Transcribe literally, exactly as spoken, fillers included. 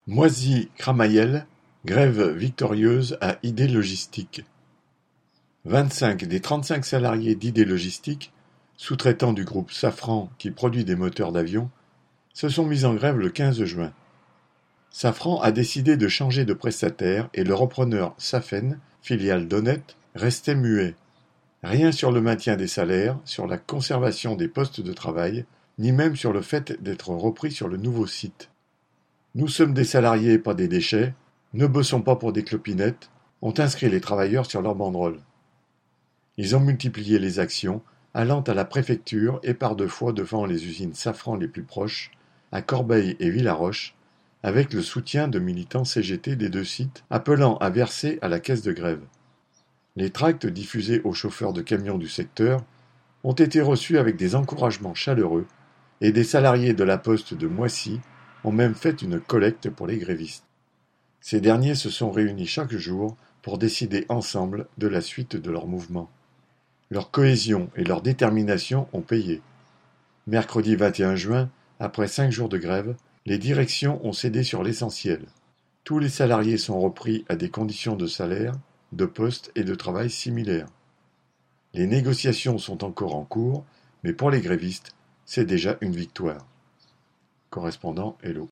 Moisy-Cramayel, grève victorieuse à Idée Logistique. Vingt-cinq des trente-cinq salariés d'Idée Logistique, sous-traitants du groupe Safran qui produit des moteurs d'avion, se sont mis en grève le quinze juin. Safran a décidé de changer de prestataire et le repreneur Safen, filiale d'Honnête, restait muet. Rien sur le maintien des salaires, sur la conservation des postes de travail, ni même sur le fait d'être repris sur le nouveau site. Nous sommes des salariés, pas des déchets, ne bossons pas pour des clopinettes, ont inscrit les travailleurs sur leur banderole. Ils ont multiplié les actions, allant à la préfecture et par deux fois devant les usines Safran les plus proches, à Corbeil et Villaroche, avec le soutien de militants C G T des deux sites appelant à verser à la caisse de grève. Les tracts diffusés aux chauffeurs de camions du secteur ont été reçus avec des encouragements chaleureux et des salariés de la poste de Moissy ont même fait une collecte pour les grévistes. Ces derniers se sont réunis chaque jour pour décider ensemble de la suite de leur mouvement. Leur cohésion et leur détermination ont payé. Mercredi vingt et un juin, après cinq jours de grève, les directions ont cédé sur l'essentiel. Tous les salariés sont repris à des conditions de salaire, de poste et de travail similaires. Les négociations sont encore en cours, mais pour les grévistes, c'est déjà une victoire. Correspondant Hello.